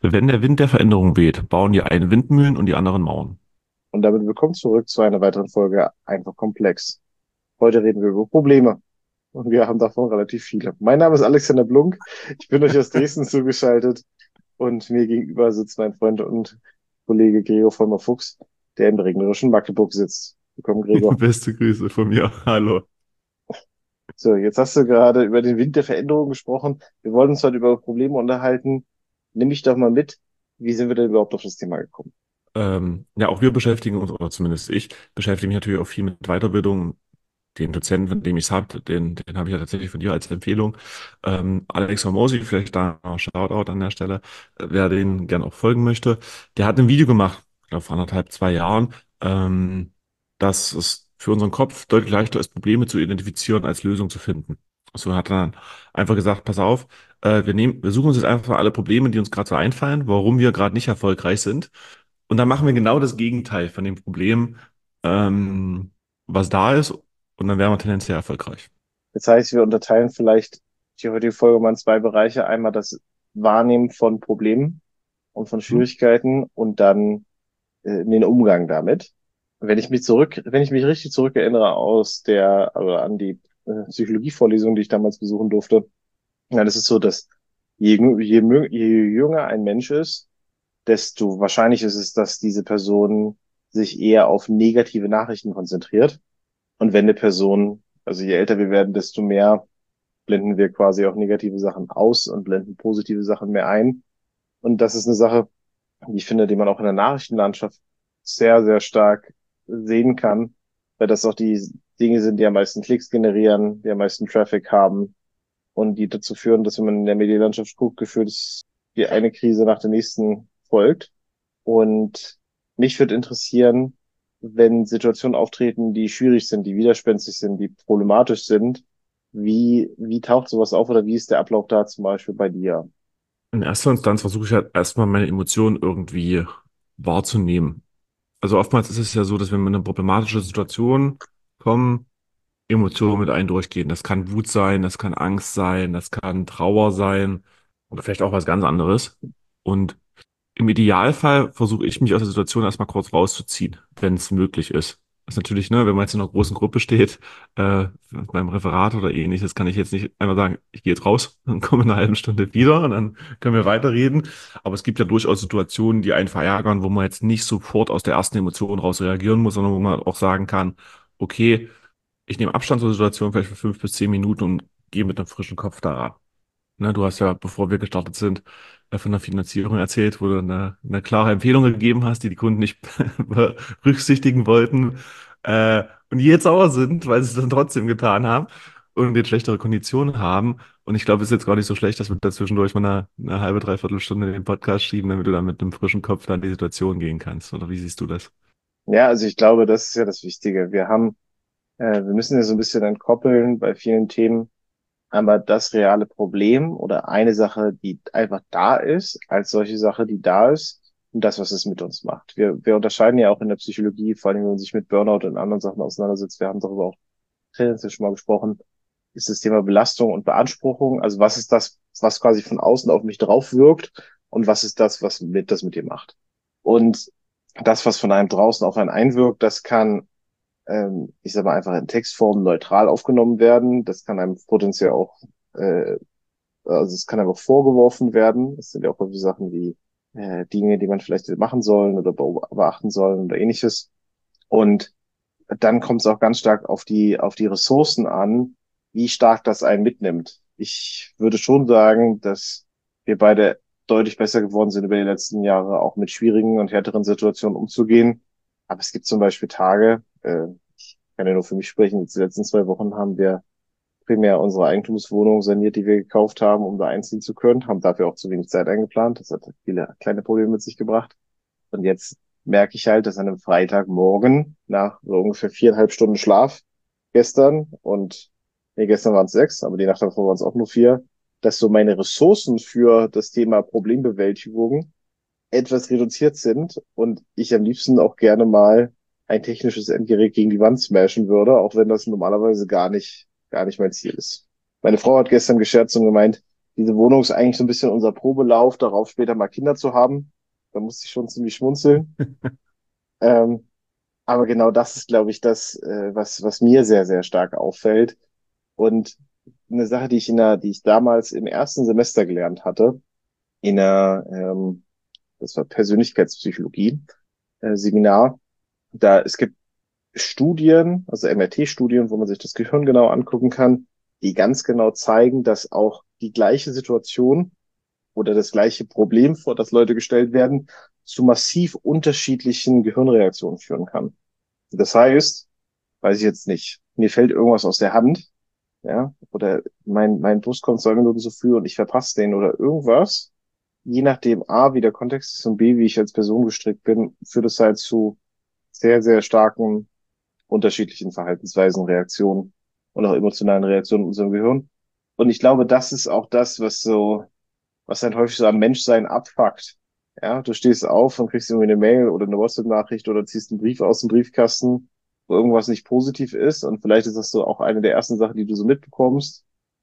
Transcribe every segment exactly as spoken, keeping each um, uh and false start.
Wenn der Wind der Veränderung weht, bauen die einen Windmühlen und die anderen Mauern. Und damit willkommen zurück zu einer weiteren Folge Einfach komplex. Heute reden wir über Probleme und wir haben davon relativ viele. Mein Name ist Alexander Blunk, ich bin euch aus Dresden zugeschaltet und mir gegenüber sitzt mein Freund und Kollege Gregor Vollmer-Fuchs, der im regnerischen Magdeburg sitzt. Willkommen, Gregor. Beste Grüße von mir. Hallo. So, jetzt hast du gerade über den Wind der Veränderung gesprochen. Wir wollen uns heute über Probleme unterhalten. Nimm mich doch mal mit. Wie sind wir denn überhaupt auf das Thema gekommen? Ähm, ja, auch wir beschäftigen uns, oder zumindest ich, beschäftige mich natürlich auch viel mit Weiterbildung. Den Dozenten, von dem ich es habe, den, den habe ich ja tatsächlich von dir als Empfehlung. Ähm, Alex Hormozy, vielleicht da noch Shoutout an der Stelle, äh, wer den gern auch folgen möchte. Der hat ein Video gemacht, ich glaube vor anderthalb, zwei Jahren, ähm, dass es für unseren Kopf deutlich leichter ist, Probleme zu identifizieren, als Lösungen zu finden. So hat er dann einfach gesagt, pass auf, äh, wir nehmen, wir suchen uns jetzt einfach alle Probleme, die uns gerade so einfallen, warum wir gerade nicht erfolgreich sind. Und dann machen wir genau das Gegenteil von dem Problem, ähm, was da ist, und dann wären wir tendenziell erfolgreich. Das heißt, wir unterteilen vielleicht die heutige Folge mal in zwei Bereiche. Einmal das Wahrnehmen von Problemen und von Hm? Schwierigkeiten und dann äh, den Umgang damit. Wenn ich mich zurück, wenn ich mich richtig zurückerinnere aus der, also an die äh, Psychologievorlesung, die ich damals besuchen durfte, dann ist es so, dass je, jü- je, mü- je jünger ein Mensch ist, desto wahrscheinlich ist es, dass diese Person sich eher auf negative Nachrichten konzentriert. Und wenn eine Person, also je älter wir werden, desto mehr blenden wir quasi auch negative Sachen aus und blenden positive Sachen mehr ein. Und das ist eine Sache, die ich finde, die man auch in der Nachrichtenlandschaft sehr, sehr stark sehen kann, weil das auch die Dinge sind, die am meisten Klicks generieren, die am meisten Traffic haben und die dazu führen, dass wenn man in der Medienlandschaft guckt, gefühlt ist die eine Krise nach der nächsten folgt. Und mich würde interessieren, wenn Situationen auftreten, die schwierig sind, die widerspenstig sind, die problematisch sind, wie, wie taucht sowas auf oder wie ist der Ablauf da zum Beispiel bei dir? In erster Instanz versuche ich halt erstmal meine Emotionen irgendwie wahrzunehmen. Also oftmals ist es ja so, dass wenn wir in eine problematische Situation kommen, Emotionen mit einem durchgehen. Das kann Wut sein, das kann Angst sein, das kann Trauer sein oder vielleicht auch was ganz anderes. Und im Idealfall versuche ich mich aus der Situation erstmal kurz rauszuziehen, wenn es möglich ist. Das ist natürlich, ne, wenn man jetzt in einer großen Gruppe steht, äh, beim Referat oder ähnliches, kann ich jetzt nicht einfach sagen, ich gehe jetzt raus, dann komme in einer halben Stunde wieder und dann können wir weiterreden. Aber es gibt ja durchaus Situationen, die einen verärgern, wo man jetzt nicht sofort aus der ersten Emotion raus reagieren muss, sondern wo man auch sagen kann, okay, ich nehme Abstand zur Situation vielleicht für fünf bis zehn Minuten und gehe mit einem frischen Kopf da ran. Ne, du hast ja, bevor wir gestartet sind, äh, von der Finanzierung erzählt, wo du eine, eine klare Empfehlung gegeben hast, die die Kunden nicht berücksichtigen wollten, äh, und die jetzt sauer sind, weil sie es dann trotzdem getan haben und jetzt schlechtere Konditionen haben. Und ich glaube, es ist jetzt gar nicht so schlecht, dass wir dazwischendurch mal eine, eine halbe, dreiviertel Stunde den Podcast schieben, damit du dann mit einem frischen Kopf dann in die Situation gehen kannst. Oder wie siehst du das? Ja, also ich glaube, das ist ja das Wichtige. Wir haben, äh, wir müssen ja so ein bisschen entkoppeln bei vielen Themen. Einmal das reale Problem oder eine Sache, die einfach da ist, als solche Sache, die da ist und das, was es mit uns macht. Wir, wir unterscheiden ja auch in der Psychologie, vor allem wenn man sich mit Burnout und anderen Sachen auseinandersetzt. Wir haben darüber auch tendenziell schon mal gesprochen, ist das Thema Belastung und Beanspruchung. Also was ist das, was quasi von außen auf mich drauf wirkt und was ist das, was mit, das mit dir macht? Und das, was von einem draußen auf einen einwirkt, das kann, ähm, ich sag mal, einfach in Textform neutral aufgenommen werden. Das kann einem potenziell auch, äh, also es kann einem auch vorgeworfen werden. Das sind ja auch häufig Sachen wie äh, Dinge, die man vielleicht hätte machen sollen oder beachten sollen oder ähnliches. Und dann kommt es auch ganz stark auf die, auf die Ressourcen an, wie stark das einen mitnimmt. Ich würde schon sagen, dass wir beide deutlich besser geworden sind über die letzten Jahre, auch mit schwierigen und härteren Situationen umzugehen. Aber es gibt zum Beispiel Tage, äh, ich kann ja nur für mich sprechen, jetzt die letzten zwei Wochen haben wir primär unsere Eigentumswohnung saniert, die wir gekauft haben, um da einziehen zu können, haben dafür auch zu wenig Zeit eingeplant. Das hat viele kleine Probleme mit sich gebracht. Und jetzt merke ich halt, dass an einem Freitagmorgen nach so ungefähr viereinhalb Stunden Schlaf gestern und nee, gestern waren es sechs, aber die Nacht davor waren es auch nur vier, dass so meine Ressourcen für das Thema Problembewältigung etwas reduziert sind und ich am liebsten auch gerne mal ein technisches Endgerät gegen die Wand smashen würde, auch wenn das normalerweise gar nicht, gar nicht mein Ziel ist. Meine Frau hat gestern gescherzt und gemeint, diese Wohnung ist eigentlich so ein bisschen unser Probelauf darauf, später mal Kinder zu haben. Da musste ich schon ziemlich schmunzeln. Ähm, aber genau das ist, glaube ich, das, äh, was, was mir sehr, sehr stark auffällt. Und eine Sache, die ich in der, die ich damals im ersten Semester gelernt hatte, in der, ähm, das war Persönlichkeitspsychologie, äh, Seminar. Da, es gibt Studien, also M R T-Studien, wo man sich das Gehirn genau angucken kann, die ganz genau zeigen, dass auch die gleiche Situation oder das gleiche Problem, vor das Leute gestellt werden, zu massiv unterschiedlichen Gehirnreaktionen führen kann. Das heißt, weiß ich jetzt nicht, mir fällt irgendwas aus der Hand, ja, oder mein, mein Bus kommt zwei Minuten zu früh und ich verpasse den oder irgendwas. Je nachdem, A, wie der Kontext ist und B, wie ich als Person gestrickt bin, führt es halt zu sehr, sehr starken unterschiedlichen Verhaltensweisen, Reaktionen und auch emotionalen Reaktionen in unserem Gehirn. Und ich glaube, das ist auch das, was so, was dann häufig so am Menschsein abfuckt. Ja, du stehst auf und kriegst irgendwie eine Mail oder eine WhatsApp-Nachricht oder ziehst einen Brief aus dem Briefkasten, wo irgendwas nicht positiv ist. Und vielleicht ist das so auch eine der ersten Sachen, die du so mitbekommst.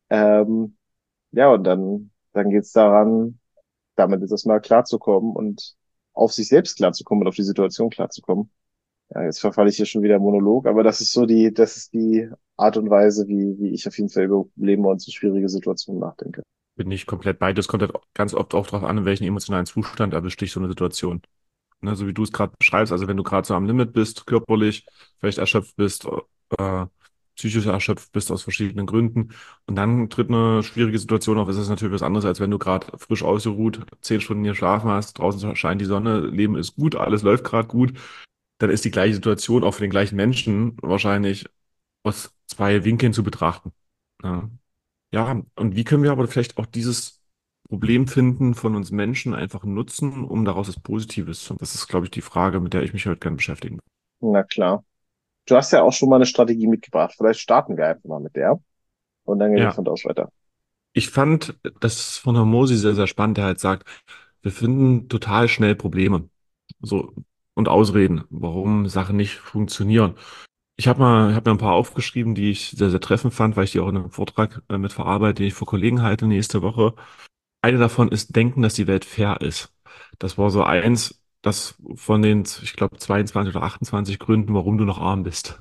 Ähm, ja, und dann, dann geht's daran, damit ist das mal klarzukommen und auf sich selbst klarzukommen und auf die Situation klarzukommen. Ja, jetzt verfalle ich hier schon wieder im Monolog, aber das ist so die, das ist die Art und Weise, wie, wie ich auf jeden Fall über Probleme und so schwierige Situationen nachdenke. Bin ich komplett bei dir. Es kommt halt ganz oft auch darauf an, in welchen emotionalen Zustand erwischt dich so eine Situation. Ne, so wie du es gerade beschreibst, also wenn du gerade so am Limit bist, körperlich, vielleicht erschöpft bist, äh, psychisch erschöpft bist aus verschiedenen Gründen und dann tritt eine schwierige Situation auf, ist es natürlich was anderes, als wenn du gerade frisch ausgeruht, zehn Stunden geschlafen hast, draußen scheint die Sonne, Leben ist gut, alles läuft gerade gut, dann ist die gleiche Situation auch für den gleichen Menschen wahrscheinlich aus zwei Winkeln zu betrachten. Ja. Ja, und wie können wir aber vielleicht auch dieses Problem finden von uns Menschen einfach nutzen, um daraus das Positives zu machen? Das ist, glaube ich, die Frage, mit der ich mich heute gerne beschäftigen will. Na klar. Du hast ja auch schon mal eine Strategie mitgebracht. Vielleicht starten wir einfach mal mit der und dann gehen wir Ja, von da aus weiter. ich fand das von Hormozy sehr, sehr spannend, der halt sagt, wir finden total schnell Probleme so und Ausreden, warum Sachen nicht funktionieren. Ich habe mal, ich hab mir ein paar aufgeschrieben, die ich sehr, sehr treffend fand, weil ich die auch in einem Vortrag äh, mit verarbeite, den ich vor Kollegen halte nächste Woche. Eine davon ist Denken, dass die Welt fair ist. Das war so eins, das von den, ich glaube, zweiundzwanzig oder achtundzwanzig Gründen, warum du noch arm bist.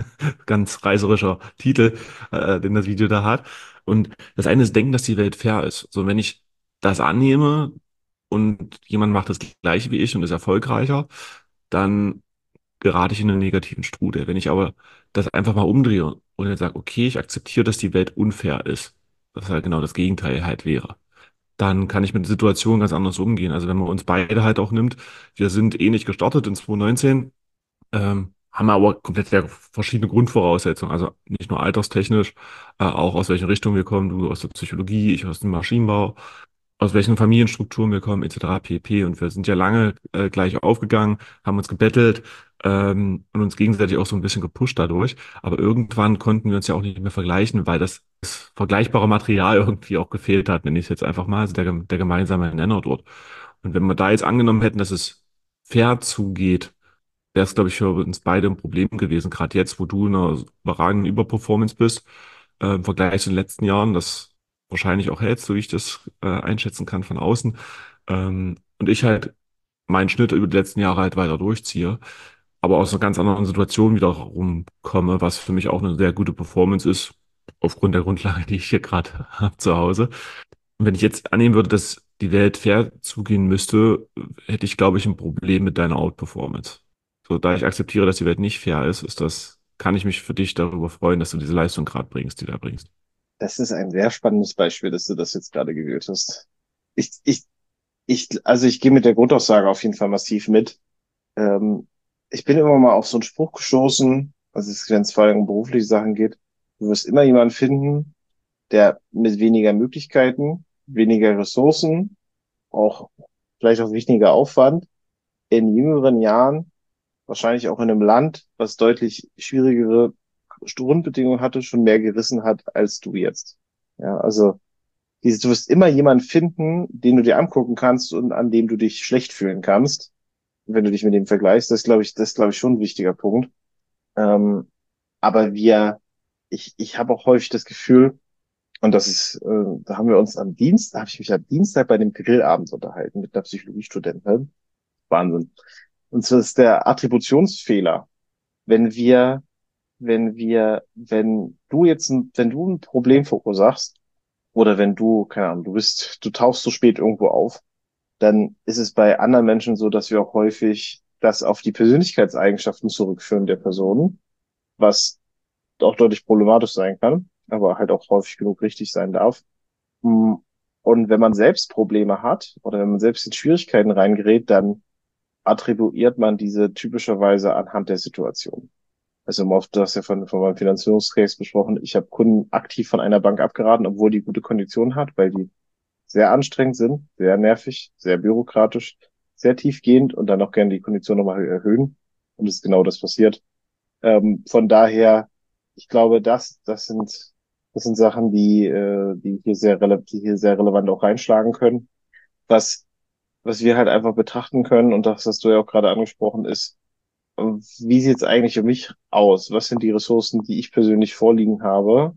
Ganz reißerischer Titel, äh, den das Video da hat. Und das eine ist Denken, dass die Welt fair ist. So, wenn ich das annehme und jemand macht das Gleiche wie ich und ist erfolgreicher, dann gerate ich in einen negativen Strudel. Wenn ich aber das einfach mal umdrehe und jetzt sage, okay, ich akzeptiere, dass die Welt unfair ist, was halt genau das Gegenteil halt wäre, dann kann ich mit der Situation ganz anders umgehen. Also wenn man uns beide halt auch nimmt, wir sind ähnlich gestartet in zwanzig neunzehn, ähm, haben aber komplett sehr verschiedene Grundvoraussetzungen. Also nicht nur alterstechnisch, äh, auch aus welcher Richtung wir kommen, du aus der Psychologie, ich aus dem Maschinenbau, aus welchen Familienstrukturen wir kommen, et cetera pp. Und wir sind ja lange äh, gleich aufgegangen, haben uns gebettelt ähm, und uns gegenseitig auch so ein bisschen gepusht dadurch. Aber irgendwann konnten wir uns ja auch nicht mehr vergleichen, weil das, das vergleichbare Material irgendwie auch gefehlt hat, nenne ich es jetzt einfach mal, also der, gem- der gemeinsame Nenner dort. Und wenn wir da jetzt angenommen hätten, dass es fair zugeht, wäre es, glaube ich, für uns beide ein Problem gewesen. Gerade jetzt, wo du in einer überragenden Überperformance bist, äh, im Vergleich zu den letzten Jahren, das wahrscheinlich auch hältst, so wie ich das äh, einschätzen kann von außen. Ähm, und ich halt meinen Schnitt über die letzten Jahre halt weiter durchziehe, aber aus einer ganz anderen Situation wieder rumkomme, was für mich auch eine sehr gute Performance ist, aufgrund der Grundlage, die ich hier gerade habe zu Hause. Und wenn ich jetzt annehmen würde, dass die Welt fair zugehen müsste, hätte ich, glaube ich, ein Problem mit deiner Outperformance. So, da ich akzeptiere, dass die Welt nicht fair ist, ist das, kann ich mich für dich darüber freuen, dass du diese Leistung gerade bringst, die du da bringst. Das ist ein sehr spannendes Beispiel, dass du das jetzt gerade gewählt hast. Ich, ich, ich, also ich gehe mit der Grundaussage auf jeden Fall massiv mit. Ähm, Ich bin immer mal auf so einen Spruch gestoßen, also es- wenn es vor allem um berufliche Sachen geht. Du wirst immer jemanden finden, der mit weniger Möglichkeiten, weniger Ressourcen, auch vielleicht auch weniger Aufwand in jüngeren Jahren, wahrscheinlich auch in einem Land, was deutlich schwierigere Grundbedingungen hatte, schon mehr gerissen hat als du jetzt. Ja, also dieses, du wirst immer jemanden finden, den du dir angucken kannst und an dem du dich schlecht fühlen kannst, wenn du dich mit dem vergleichst. Das glaube ich, das ist, glaube ich, schon ein wichtiger Punkt. Ähm, aber wir, ich, ich habe auch häufig das Gefühl, Und das ist, äh, da haben wir uns am Dienst, da habe ich mich am Dienstag bei dem Grillabend unterhalten mit einer Psychologiestudentin. Wahnsinn. Und zwar ist der Attributionsfehler. Wenn wir, wenn wir, wenn du jetzt, ein, wenn du ein Problem verursachst, oder wenn du, keine Ahnung, du bist, du tauchst zu spät irgendwo auf, dann ist es bei anderen Menschen so, dass wir auch häufig das auf die Persönlichkeitseigenschaften zurückführen der Person, was auch deutlich problematisch sein kann, aber halt auch häufig genug richtig sein darf. Mm, Und wenn man selbst Probleme hat oder wenn man selbst in Schwierigkeiten reingerät, dann attribuiert man diese typischerweise anhand der Situation. Also um oft, du hast ja von, von meinem Finanzierungscase besprochen, ich habe Kunden aktiv von einer Bank abgeraten, obwohl die gute Konditionen hat, weil die sehr anstrengend sind, sehr nervig, sehr bürokratisch, sehr tiefgehend und dann auch gerne die Kondition nochmal erhöhen. Und es ist genau das passiert. Ähm, von daher, ich glaube, das, das sind, das sind Sachen, die, äh, die hier sehr rele die hier sehr relevant auch reinschlagen können. Was, was wir halt einfach betrachten können, und das hast du ja auch gerade angesprochen, ist, äh, wie sieht es eigentlich für mich aus? Was sind die Ressourcen, die ich persönlich vorliegen habe?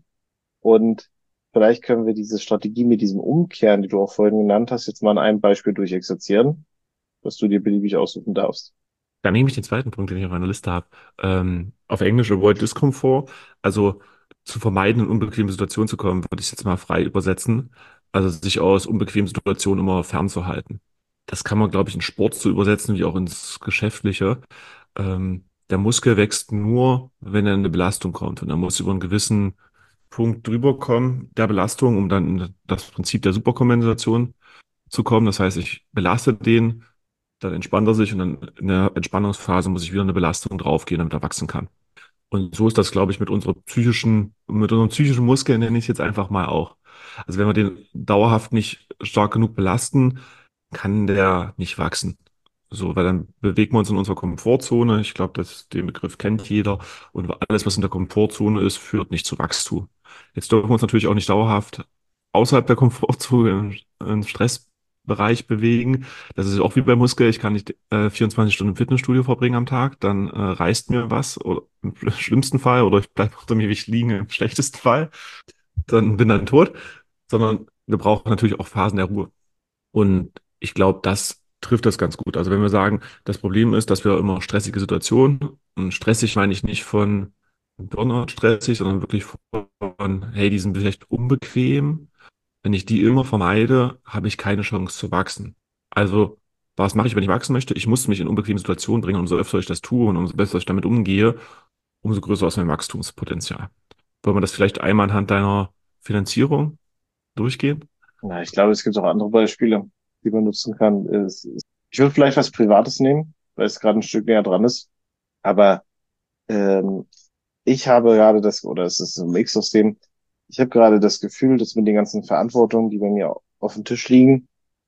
Und vielleicht können wir diese Strategie mit diesem Umkehren, die du auch vorhin genannt hast, jetzt mal an einem Beispiel durchexerzieren, was du dir beliebig aussuchen darfst. Dann nehme ich den zweiten Punkt, den ich auf meiner Liste habe. Ähm, auf Englisch Avoid Discomfort. Also zu vermeiden, in unbequeme Situationen zu kommen, würde ich es jetzt mal frei übersetzen. Also sich aus unbequemen Situationen immer fernzuhalten. Das kann man, glaube ich, in Sport so übersetzen, wie auch ins Geschäftliche. Ähm, der Muskel wächst nur, wenn er in eine Belastung kommt. Und er muss über einen gewissen Punkt drüber kommen, der Belastung, um dann in das Prinzip der Superkompensation zu kommen. Das heißt, ich belaste den, dann entspannt er sich und dann in der Entspannungsphase muss ich wieder eine Belastung draufgehen, damit er wachsen kann. Und so ist das, glaube ich, mit unserer psychischen, mit unserem psychischen Muskel, nenne ich es jetzt einfach mal auch. Also wenn wir den dauerhaft nicht stark genug belasten, kann der nicht wachsen. So, weil dann bewegen wir uns in unserer Komfortzone. Ich glaube, dass den Begriff kennt jeder. Und alles, was in der Komfortzone ist, führt nicht zu Wachstum. Jetzt dürfen wir uns natürlich auch nicht dauerhaft außerhalb der Komfortzone im, im Stressbereich bewegen. Das ist auch wie beim Muskel. Ich kann nicht äh, vierundzwanzig Stunden im Fitnessstudio verbringen am Tag. Dann äh, reißt mir was, oder im schlimmsten Fall, oder ich bleibe unter mir Gewicht liegen im schlechtesten Fall. Dann bin dann tot. Sondern wir brauchen natürlich auch Phasen der Ruhe. Und ich glaube, das trifft das ganz gut. Also wenn wir sagen, das Problem ist, dass wir immer stressige Situationen, und stressig meine ich nicht von Burnout stressig, sondern wirklich von, hey, die sind vielleicht unbequem. Wenn ich die immer vermeide, habe ich keine Chance zu wachsen. Also, was mache ich, wenn ich wachsen möchte? Ich muss mich in unbequeme Situationen bringen. Umso öfter ich das tue und umso besser ich damit umgehe, umso größer ist mein Wachstumspotenzial. Wollen wir das vielleicht einmal anhand deiner Finanzierung durchgehen? Na, ich glaube, es gibt auch andere Beispiele, die man nutzen kann. Es, es, ich würde vielleicht was Privates nehmen, weil es gerade ein Stück näher dran ist. Aber ähm, ich habe gerade das, oder es ist ein Mix aus dem, ich habe gerade das Gefühl, dass mit den ganzen Verantwortungen, die bei mir auf dem Tisch liegen,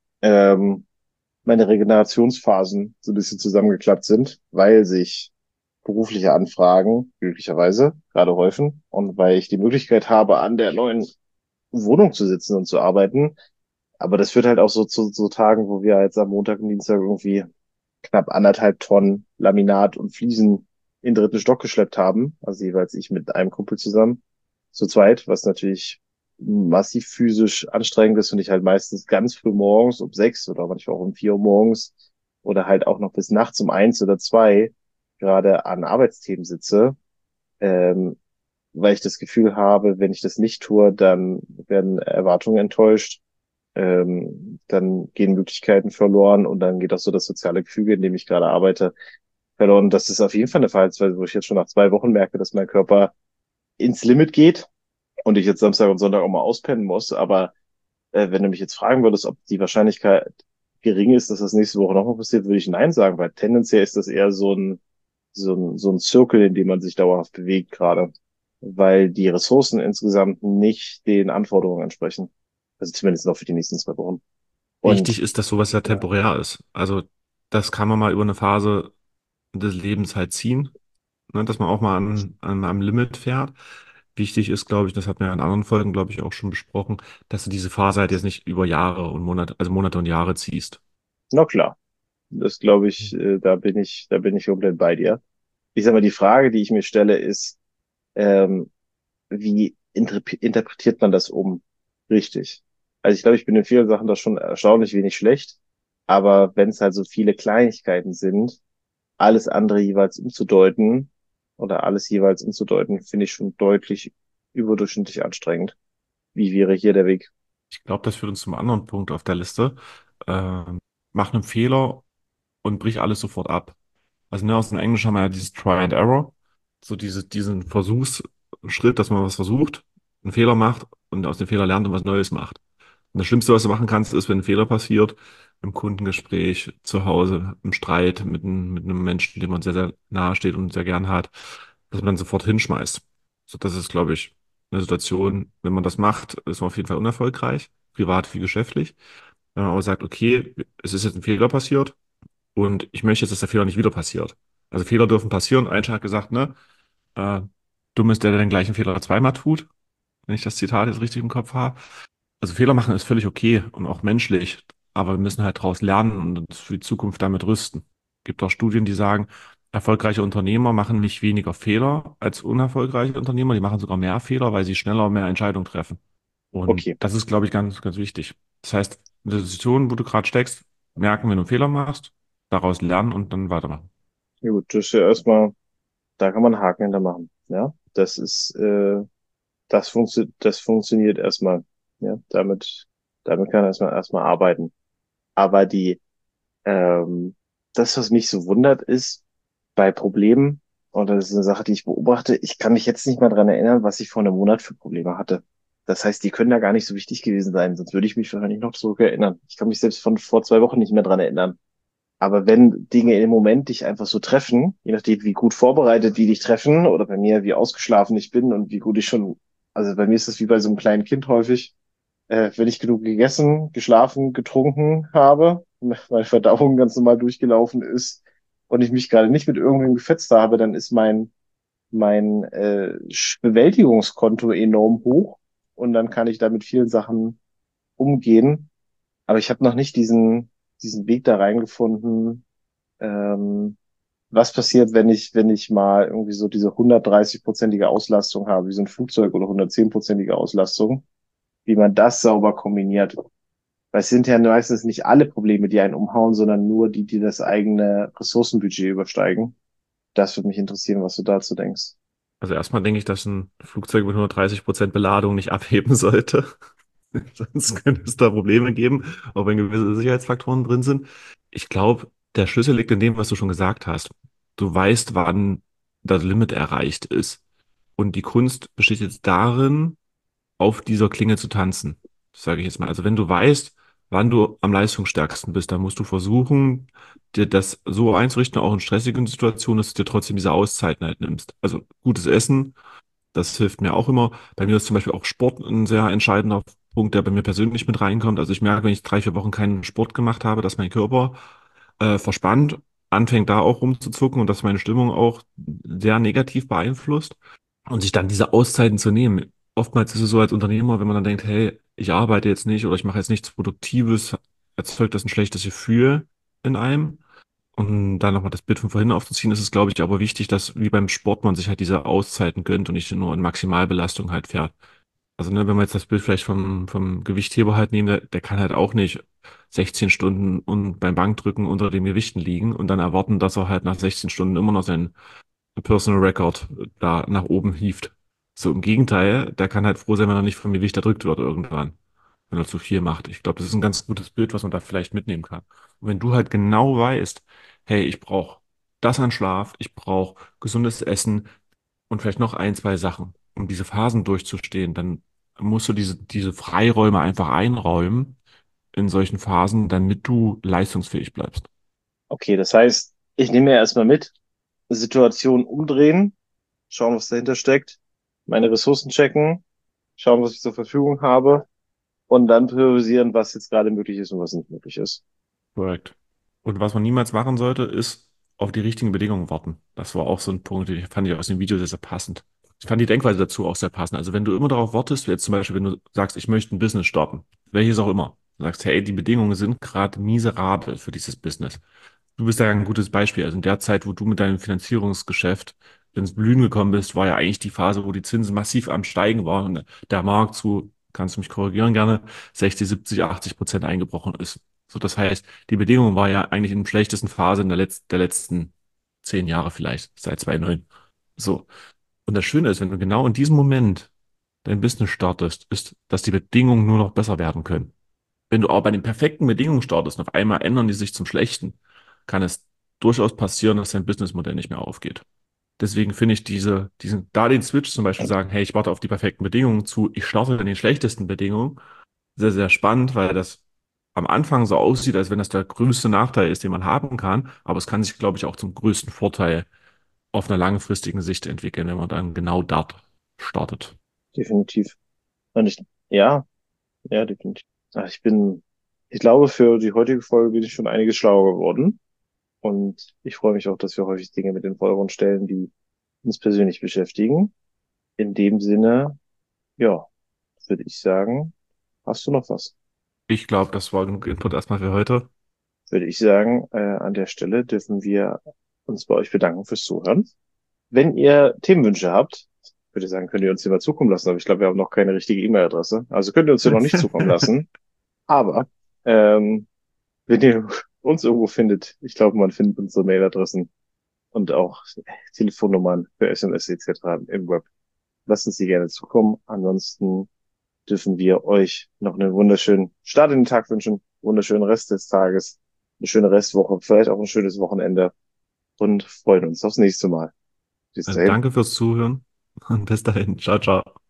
ähm, meine Regenerationsphasen so ein bisschen zusammengeklappt sind, weil sich berufliche Anfragen glücklicherweise gerade häufen und weil ich die Möglichkeit habe, an der neuen Wohnung zu sitzen und zu arbeiten. Aber das führt halt auch so zu so Tagen, wo wir jetzt am Montag und Dienstag irgendwie knapp anderthalb Tonnen Laminat und Fliesen in den dritten Stock geschleppt haben. Also jeweils ich mit einem Kumpel zusammen, zu zweit, was natürlich massiv physisch anstrengend ist und ich halt meistens ganz früh morgens um sechs oder manchmal auch um vier Uhr morgens oder halt auch noch bis nachts um eins oder zwei gerade an Arbeitsthemen sitze, ähm, weil ich das Gefühl habe, wenn ich das nicht tue, dann werden Erwartungen enttäuscht, ähm, dann gehen Möglichkeiten verloren und dann geht auch so das soziale Gefüge, in dem ich gerade arbeite, verloren. Das ist auf jeden Fall eine Verhaltensweise, wo ich jetzt schon nach zwei Wochen merke, dass mein Körper ins Limit geht und ich jetzt Samstag und Sonntag auch mal auspennen muss. Aber äh, wenn du mich jetzt fragen würdest, ob die Wahrscheinlichkeit gering ist, dass das nächste Woche nochmal passiert, würde ich nein sagen, weil tendenziell ist das eher so ein, so ein, so ein Zirkel, in dem man sich dauerhaft bewegt gerade, weil die Ressourcen insgesamt nicht den Anforderungen entsprechen. Also zumindest noch für die nächsten zwei Wochen. Und Wichtig ist, dass sowas ja ja, temporär ist. Also das kann man mal über eine Phase des Lebens halt ziehen, ne, dass man auch mal an, an einem Limit fährt. Wichtig ist, glaube ich, das hat man ja in anderen Folgen, glaube ich, auch schon besprochen, dass du diese Phase halt jetzt nicht über Jahre und Monate, also Monate und Jahre ziehst. na klar, das glaube ich, äh, da bin ich, da bin ich komplett bei dir. Ich sag mal, die Frage, die ich mir stelle, ist, ähm, wie interp- interpretiert man das um? Richtig. Also ich glaube, ich bin in vielen Sachen da schon erstaunlich wenig schlecht. Aber wenn es halt so viele Kleinigkeiten sind, alles andere jeweils umzudeuten oder alles jeweils umzudeuten, finde ich schon deutlich überdurchschnittlich anstrengend. Wie wäre hier der Weg? Ich glaube, das führt uns zum anderen Punkt auf der Liste. Ähm, Mach einen Fehler und brich alles sofort ab. Also ne, aus dem Englischen haben wir ja dieses Try and Error, so diese, diesen Versuchsschritt, dass man was versucht, einen Fehler macht und aus dem Fehler lernt und was Neues macht. Und das Schlimmste, was du machen kannst, ist, wenn ein Fehler passiert, im Kundengespräch, zu Hause, im Streit mit, einem- mit einem Menschen, dem man sehr, sehr nahe steht und sehr gern hat, dass man dann sofort hinschmeißt. So, das ist, glaube ich, eine Situation, wenn man das macht, ist man auf jeden Fall unerfolgreich, privat wie geschäftlich. Wenn man aber sagt, okay, es ist jetzt ein Fehler passiert, und ich möchte jetzt, dass der Fehler nicht wieder passiert. Also Fehler dürfen passieren. Einstein hat gesagt, ne? Äh, Dumm ist der, der den gleichen Fehler zweimal tut, wenn ich das Zitat jetzt richtig im Kopf habe. Also Fehler machen ist völlig okay und auch menschlich, aber wir müssen halt daraus lernen und uns für die Zukunft damit rüsten. Gibt auch Studien, die sagen, erfolgreiche Unternehmer machen nicht weniger Fehler als unerfolgreiche Unternehmer, die machen sogar mehr Fehler, weil sie schneller mehr Entscheidungen treffen. Und Okay, das ist, glaube ich, ganz, ganz wichtig. Das heißt, in der Situation, wo du gerade steckst, merken, wenn du einen Fehler machst, daraus lernen und dann weitermachen. ja gut, das ist ja erstmal, da kann man einen Haken hintermachen. Ja, das ist, äh, das funktio das funktioniert erstmal. Ja, damit, damit kann er erstmal erstmal arbeiten. Aber die, ähm, das, was mich so wundert, ist bei Problemen, und das ist eine Sache, die ich beobachte, ich kann mich jetzt nicht mehr dran erinnern, was ich vor einem Monat für Probleme hatte. Das heißt, die können da gar nicht so wichtig gewesen sein, sonst würde ich mich wahrscheinlich noch zurück erinnern. Ich kann mich selbst von vor zwei Wochen nicht mehr dran erinnern. Aber wenn Dinge im Moment dich einfach so treffen, je nachdem, wie gut vorbereitet die dich treffen oder bei mir, wie ausgeschlafen ich bin und wie gut ich schon, also bei mir ist das wie bei so einem kleinen Kind häufig, äh, wenn ich genug gegessen, geschlafen, getrunken habe, meine Verdauung ganz normal durchgelaufen ist und ich mich gerade nicht mit irgendwem gefetzt habe, dann ist mein, mein äh, Bewältigungskonto enorm hoch und dann kann ich da mit vielen Sachen umgehen. Aber ich habe noch nicht diesen, diesen Weg da reingefunden, ähm, was passiert, wenn ich, wenn ich mal irgendwie so diese hundertdreißig-prozentige Auslastung habe, wie so ein Flugzeug oder hundertzehn-prozentige Auslastung, wie man das sauber kombiniert. Weil es sind ja meistens nicht alle Probleme, die einen umhauen, sondern nur die, die das eigene Ressourcenbudget übersteigen. Das würde mich interessieren, was du dazu denkst. Also erstmal denke ich, dass ein Flugzeug mit hundertdreißig Prozent Beladung nicht abheben sollte. Sonst könnte es da Probleme geben, auch wenn gewisse Sicherheitsfaktoren drin sind. Ich glaube, der Schlüssel liegt in dem, was du schon gesagt hast. Du weißt, wann das Limit erreicht ist. Und die Kunst besteht jetzt darin, auf dieser Klinge zu tanzen. Das sage ich jetzt mal. Also wenn du weißt, wann du am leistungsstärksten bist, dann musst du versuchen, dir das so einzurichten, auch in stressigen Situationen, dass du dir trotzdem diese Auszeiten halt nimmst. Also gutes Essen, das hilft mir auch immer. Bei mir ist zum Beispiel auch Sport ein sehr entscheidender Punkt, der bei mir persönlich mit reinkommt. Also ich merke, wenn ich drei, vier Wochen keinen Sport gemacht habe, dass mein Körper äh, verspannt, anfängt da auch rumzuzucken und dass meine Stimmung auch sehr negativ beeinflusst. Und sich dann diese Auszeiten zu nehmen. Oftmals ist es so als Unternehmer, wenn man dann denkt, hey, ich arbeite jetzt nicht oder ich mache jetzt nichts Produktives, erzeugt das ein schlechtes Gefühl in einem. Und dann nochmal das Bild von vorhin aufzuziehen, ist es, glaube ich, aber wichtig, dass wie beim Sport man sich halt diese Auszeiten gönnt und nicht nur in Maximalbelastung halt fährt. Also, ne, wenn wir jetzt das Bild vielleicht vom, vom Gewichtheber halt nehmen, der, der kann halt auch nicht sechzehn Stunden und beim Bankdrücken unter den Gewichten liegen und dann erwarten, dass er halt nach sechzehn Stunden immer noch seinen Personal Record da nach oben hieft. So im Gegenteil, der kann halt froh sein, wenn er nicht vom Gewicht erdrückt wird irgendwann, wenn er zu viel macht. Ich glaube, das ist ein ganz gutes Bild, was man da vielleicht mitnehmen kann. Und wenn du halt genau weißt, hey, ich brauche das an Schlaf, ich brauche gesundes Essen und vielleicht noch ein, zwei Sachen, um diese Phasen durchzustehen, dann musst du diese, diese Freiräume einfach einräumen in solchen Phasen, damit du leistungsfähig bleibst. Okay, das heißt, ich nehme ja erstmal mit, Situation umdrehen, schauen, was dahinter steckt, meine Ressourcen checken, schauen, was ich zur Verfügung habe und dann priorisieren, was jetzt gerade möglich ist und was nicht möglich ist. Korrekt. Und was man niemals machen sollte, ist auf die richtigen Bedingungen warten. Das war auch so ein Punkt, den fand ich aus dem Video sehr, sehr passend. Ich fand die Denkweise dazu auch sehr passend. Also wenn du immer darauf wartest, wie jetzt zum Beispiel, wenn du sagst, ich möchte ein Business starten, welches auch immer, du sagst, hey, die Bedingungen sind gerade miserabel für dieses Business. Du bist ja ein gutes Beispiel. Also in der Zeit, wo du mit deinem Finanzierungsgeschäft ins Blühen gekommen bist, war ja eigentlich die Phase, wo die Zinsen massiv am Steigen waren und der Markt zu, kannst du mich korrigieren gerne, sechzig, siebzig, achtzig Prozent eingebrochen ist. So, das heißt, die Bedingung war ja eigentlich in der schlechtesten Phase in der, Letz der letzten zehn Jahre vielleicht, seit zweitausendneun. So. Und das Schöne ist, wenn du genau in diesem Moment dein Business startest, ist, dass die Bedingungen nur noch besser werden können. Wenn du aber bei den perfekten Bedingungen startest und auf einmal ändern die sich zum Schlechten, kann es durchaus passieren, dass dein Businessmodell nicht mehr aufgeht. Deswegen finde ich diese, diesen, da den Switch zum Beispiel sagen, hey, ich warte auf die perfekten Bedingungen zu, ich starte in den schlechtesten Bedingungen, sehr, sehr spannend, weil das am Anfang so aussieht, als wenn das der größte Nachteil ist, den man haben kann. Aber es kann sich, glaube ich, auch zum größten Vorteil auf einer langfristigen Sicht entwickeln, wenn man dann genau dort startet. definitiv. Und ich, ja, ja, definitiv. Ach, ich bin, ich glaube, für die heutige Folge bin ich schon einiges schlauer geworden. Und ich freue mich auch, dass wir häufig Dinge mit den Vordergrund stellen, die uns persönlich beschäftigen. In dem Sinne, ja, würde ich sagen, hast du noch was? Ich glaube, das war genug Input erstmal für heute. Würde ich sagen, äh, an der Stelle dürfen wir uns bei euch bedanken fürs Zuhören. Wenn ihr Themenwünsche habt, würde ich sagen, könnt ihr uns die mal zukommen lassen. Aber ich glaube, wir haben noch keine richtige E-Mail-Adresse. Also könnt ihr uns die noch nicht zukommen lassen. Aber ähm, wenn ihr uns irgendwo findet, ich glaube, man findet unsere Mailadressen und auch Telefonnummern für S M S et cetera im Web. Lasst uns die gerne zukommen. Ansonsten dürfen wir euch noch einen wunderschönen Start in den Tag wünschen, wunderschönen Rest des Tages, eine schöne Restwoche, vielleicht auch ein schönes Wochenende und freuen uns aufs nächste Mal. Bis dahin. Danke fürs Zuhören und bis dahin. Ciao, ciao.